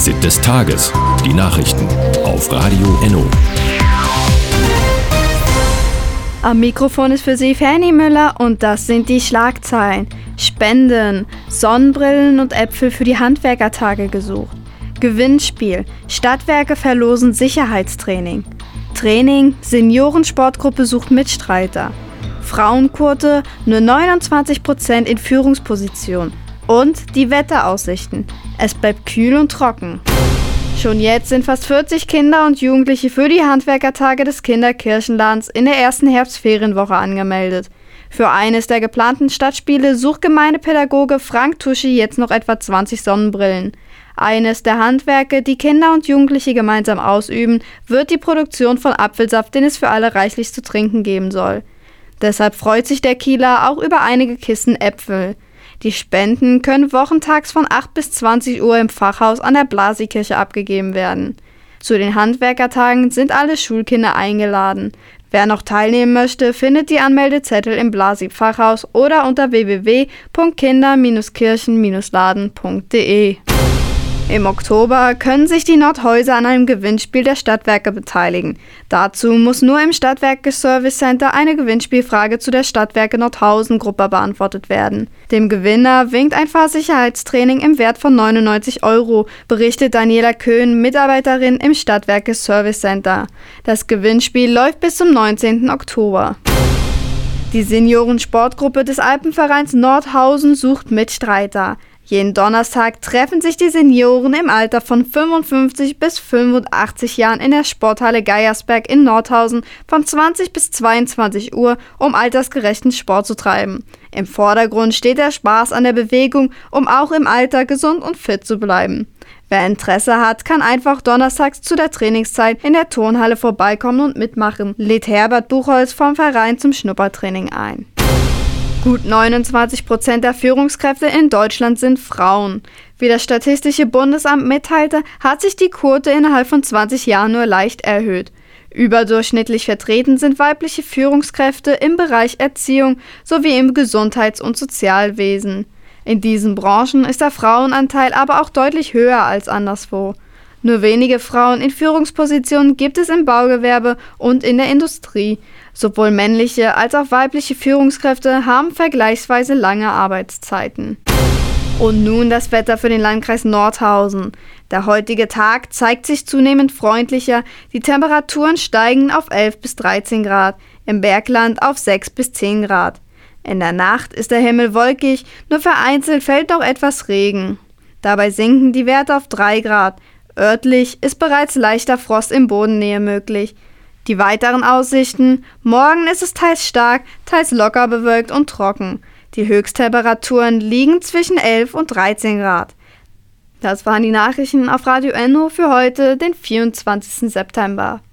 Fazit des Tages. Die Nachrichten auf Radio Enno. Am Mikrofon ist für Sie Fanny Müller und das sind die Schlagzeilen. Spenden, Sonnenbrillen und Äpfel für die Handwerkertage gesucht. Gewinnspiel, Stadtwerke verlosen Sicherheitstraining. Training, Seniorensportgruppe sucht Mitstreiter. Frauenquote, nur 29% in Führungsposition. Und die Wetteraussichten. Es bleibt kühl und trocken. Schon jetzt sind fast 40 Kinder und Jugendliche für die Handwerkertage des Kinderkirchenladens in der ersten Herbstferienwoche angemeldet. Für eines der geplanten Stadtspiele sucht Gemeindepädagoge Frank Tuschi jetzt noch etwa 20 Sonnenbrillen. Eines der Handwerke, die Kinder und Jugendliche gemeinsam ausüben, wird die Produktion von Apfelsaft, den es für alle reichlich zu trinken geben soll. Deshalb freut sich der Kieler auch über einige Kisten Äpfel. Die Spenden können wochentags von 8 bis 20 Uhr im Pfarrhaus an der Blasikirche abgegeben werden. Zu den Handwerkertagen sind alle Schulkinder eingeladen. Wer noch teilnehmen möchte, findet die Anmeldezettel im Blasi-Pfarrhaus oder unter www.kinder-kirchen-laden.de. Im Oktober können sich die Nordhäuser an einem Gewinnspiel der Stadtwerke beteiligen. Dazu muss nur im Stadtwerke Service Center eine Gewinnspielfrage zu der Stadtwerke Nordhausen-Gruppe beantwortet werden. Dem Gewinner winkt ein Fahrsicherheitstraining im Wert von 99 €, berichtet Daniela Köhn, Mitarbeiterin im Stadtwerke Service Center. Das Gewinnspiel läuft bis zum 19. Oktober. Die Seniorensportgruppe des Alpenvereins Nordhausen sucht Mitstreiter. Jeden Donnerstag treffen sich die Senioren im Alter von 55 bis 85 Jahren in der Sporthalle Geiersberg in Nordhausen von 20 bis 22 Uhr, um altersgerechten Sport zu treiben. Im Vordergrund steht der Spaß an der Bewegung, um auch im Alter gesund und fit zu bleiben. Wer Interesse hat, kann einfach donnerstags zu der Trainingszeit in der Turnhalle vorbeikommen und mitmachen, lädt Herbert Buchholz vom Verein zum Schnuppertraining ein. Gut 29% der Führungskräfte in Deutschland sind Frauen. Wie das Statistische Bundesamt mitteilte, hat sich die Quote innerhalb von 20 Jahren nur leicht erhöht. Überdurchschnittlich vertreten sind weibliche Führungskräfte im Bereich Erziehung sowie im Gesundheits- und Sozialwesen. In diesen Branchen ist der Frauenanteil aber auch deutlich höher als anderswo. Nur wenige Frauen in Führungspositionen gibt es im Baugewerbe und in der Industrie. Sowohl männliche als auch weibliche Führungskräfte haben vergleichsweise lange Arbeitszeiten. Und nun das Wetter für den Landkreis Nordhausen. Der heutige Tag zeigt sich zunehmend freundlicher. Die Temperaturen steigen auf 11 bis 13 Grad, im Bergland auf 6 bis 10 Grad. In der Nacht ist der Himmel wolkig, nur vereinzelt fällt noch etwas Regen. Dabei sinken die Werte auf 3 Grad. Örtlich ist bereits leichter Frost in Bodennähe möglich. Die weiteren Aussichten: Morgen ist es teils stark, teils locker bewölkt und trocken. Die Höchsttemperaturen liegen zwischen 11 und 13 Grad. Das waren die Nachrichten auf Radio Enno für heute, den 24. September.